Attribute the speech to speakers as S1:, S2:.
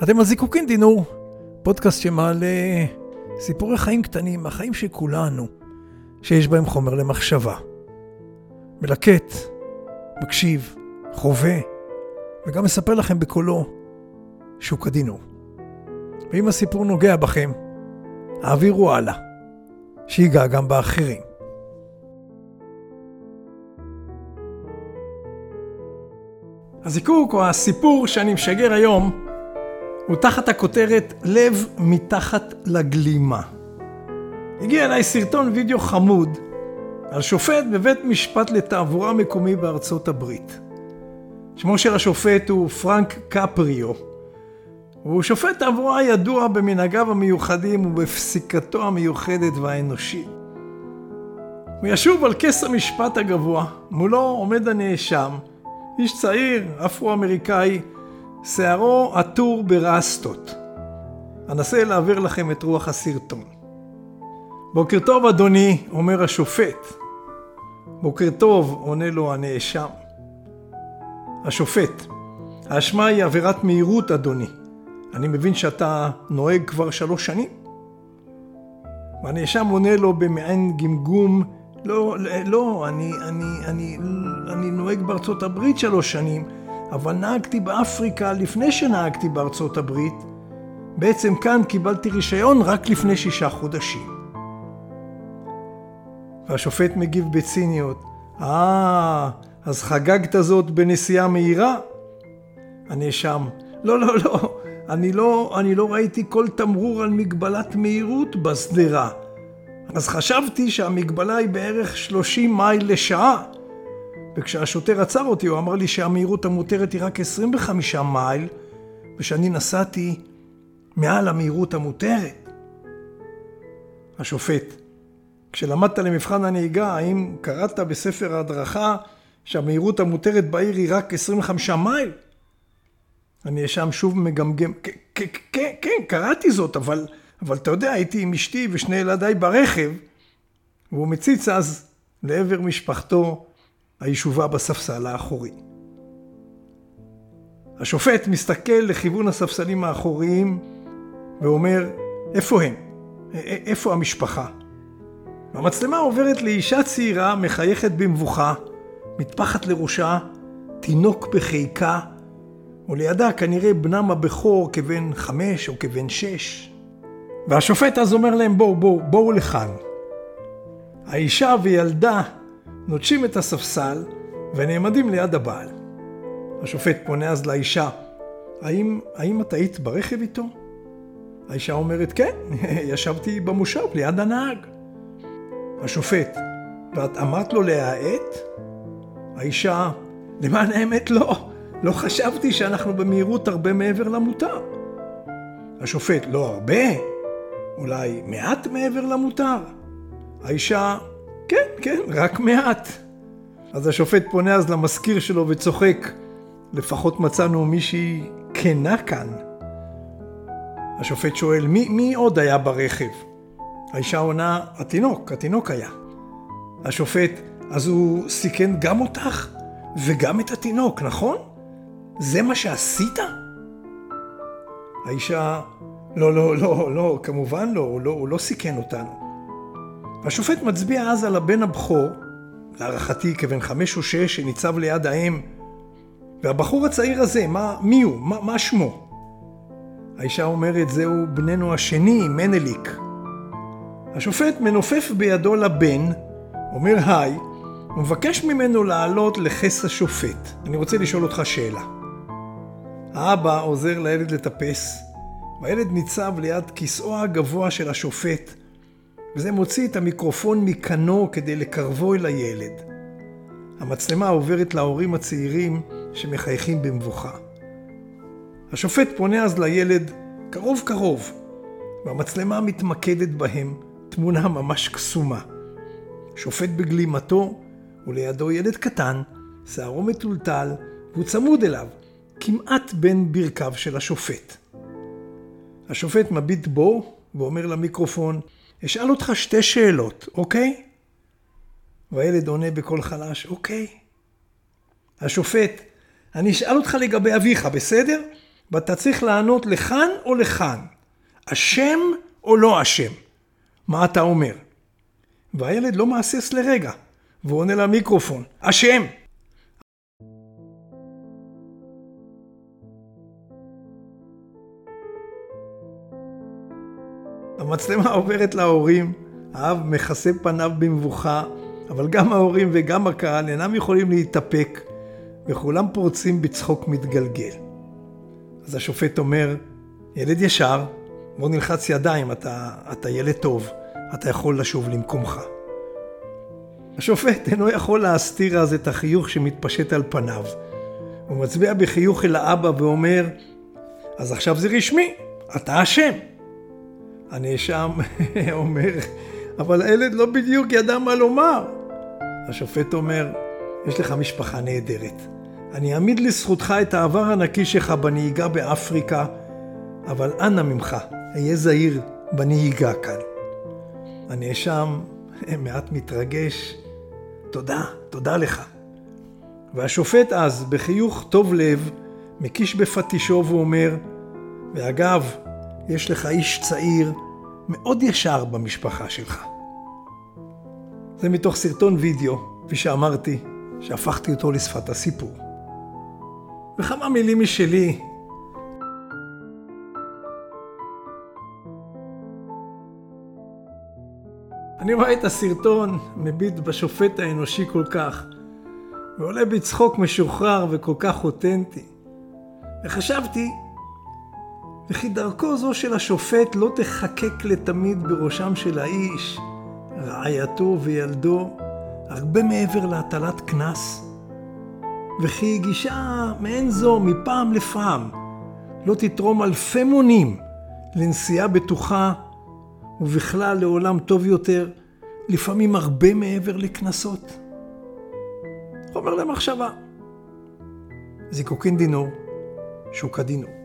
S1: אתם על זיקוקין דינור, פודקאסט שמעלה סיפורי חיים קטנים, החיים של כולנו, שיש בהם חומר למחשבה. מלקט, מקשיב, חווה, וגם מספר לכם בקולו שהוא כדינור. ואם הסיפור נוגע בכם, העבירו הלאה, שיגע גם באחרים. הזיקוק או הסיפור שאני משגר היום הוא תחת הכותרת לב מתחת לגלימה. הגיע אליי סרטון וידאו חמוד על שופט בבית משפט לתעבורה מקומי בארצות הברית. שמו של השופט הוא פרנק קפריו. הוא שופט תעבורה ידוע במנהגיו המיוחדים ובפסיקתו המיוחדת והאנושית. הוא ישוב על כס המשפט הגבוה, מולו עומד הנאשם, איש צעיר, אפרו-אמריקאי, שערו עטור ברסטות. אנסה להעביר לכם את רוח הסרטון. בוקר טוב אדוני, אומר השופט. בוקר טוב, עונה לו הנאשם. השופט, האשמה היא עבירת מהירות אדוני. אני מבין שאתה נוהג כבר 3 שנים. והנאשם עונה לו במעין גמגום, לא, אני נוהג בארצות הברית 3 שנים, אבל נהגתי באפריקה לפני שנהגתי בארצות הברית. בעצם כאן קיבלתי רישיון רק לפני 6 חודשים. והשופט מגיב בציניות, אז חגגת זאת בנסיעה מהירה? הנאשם, לא, אני לא ראיתי כל תמרור על מגבלת מהירות בסדרה. אז חשבתי שהמגבלה היא בערך 30 מייל לשעה. וכשהשוטר עצר אותי, הוא אמר לי שהמהירות המותרת היא רק 25 מייל, ושאני נסעתי מעל המהירות המותרת. השופט, כשלמדת למבחן הנהיגה, האם קראת בספר ההדרכה שהמהירות המותרת בעיר היא רק 25 מייל? הנאשם שוב מגמגם, כן, קראתי זאת, אבל אתה יודע, הייתי עם אשתי ושני ילדיי ברכב, והוא מציץ אז לעבר משפחתו הישובה בספסל האחורי. השופט מסתכל לכיוון הספסלים האחוריים ואומר, איפה הם? איפה המשפחה? המצלמה עוברת לאישה צעירה מחייכת במבוכה, מטפחת לראשה, תינוק בחיקה, ולידה כנראה בנם הבכור כבן 5 או כבן 6. והשופט אז אומר להם, בואו לכאן. האישה וילדה נוטשים את הספסל ונעמדים ליד הבעל. השופט פונה אז לאישה, האם את היית ברכב איתו? האישה אומרת, כן, ישבתי במושב ליד הנהג. השופט, ואת אמרת לו להאט? האישה, למען האמת לא חשבתי שאנחנו במהירות הרבה מעבר למותר. השופט, לא הרבה, אולי מעט מעבר למותר. האישה, כן, רק מעט. אז השופט פונה אז למזכיר שלו וצוחק, לפחות מצאנו מישהי כנה כאן. השופט שואל, מי עוד היה ברכב? האישה עונה, התינוק היה. השופט, אז הוא סיכן גם אותך וגם את התינוק, נכון? זה מה שעשית? האישה, לא, כמובן הוא לא סיכן אותנו. השופט מצביע אז על הבן הבכור, להערכתי כבן 5 או 6 שניצב ליד האם, והבחור הצעיר הזה, מי הוא? מה שמו? האישה אומרת, זהו בננו השני, מנליק. השופט מנופף בידו לבן, אומר היי, ומבקש ממנו לעלות לכס השופט. אני רוצה לשאול אותך שאלה. האבא עוזר לילד לטפס, והילד ניצב ליד כיסאו הגבוה של השופט, וזה מוציא את המיקרופון מכנו כדי לקרבו אל הילד. המצלמה עוברת להורים הצעירים שמחייכים במבוכה. השופט פונה אז לילד קרוב, והמצלמה מתמקדת בהם, תמונה ממש קסומה. שופט בגלימתו, ולידו ילד קטן, שערו מטולטל, והוא צמוד אליו, כמעט בין ברכיו של השופט. השופט מביט בו ואומר למיקרופון, אשאל אותך 2 שאלות, אוקיי? והילד עונה בקול חלש, אוקיי. השופט, אני אשאל אותך לגבי אביך, בסדר? ואתה צריך לענות לכאן או לכאן, אשם או לא אשם. מה אתה אומר? והילד לא מהסס לרגע, והוא עונה למיקרופון, אשם. המצלמה עוברת להורים, האב מכסה פניו במבוכה, אבל גם ההורים וגם הקהל אינם יכולים להתאפק, וכולם פורצים בצחוק מתגלגל. אז השופט אומר, ילד ישר, בוא נלחץ ידיים, אתה ילד טוב, אתה יכול לשוב למקומך. השופט אינו יכול להסתיר אז את החיוך שמתפשט על פניו. הוא מצביע בחיוך אל האבא ואומר, אז עכשיו זה רשמי, אתה אשם. הנאשם אומר, אבל הילד לא בדיוק ידע מה לומר. השופט אומר, יש לך משפחה נהדרת. אני אעמיד לזכותך את העבר הנקי שלך בנהיגה באפריקה, אבל אנא ממך, היה זהיר בנהיגה כאן. הנאשם מעט מתרגש, תודה לך. והשופט אז, בחיוך טוב לב, מקיש בפטישו ואומר, ואגב, יש לך איש צעיר מאוד ישר במשפחה שלך. זה מתוך סרטון וידאו, כפי שאמרתי, שהפכתי אותו לשפת הסיפור. וכמה מילים משלי. אני רואה את הסרטון, מביט בשופט האנושי כל כך, ועולה בצחוק משוחרר וכל כך אותנטי. וחשבתי, וכי דרכו זו של השופט לא תחקק לתמיד בראשם של האיש, רעייתו וילדו, הרבה מעבר להטלת קנס. וכי גישה מעין זו מפעם לפעם לא תתרום אלפי מונים לנסיעה בטוחה, ובכלל לעולם טוב יותר, לפעמים הרבה מעבר לקנסות. חומר למחשבה. זיקוקין דינו, שוקה דינו.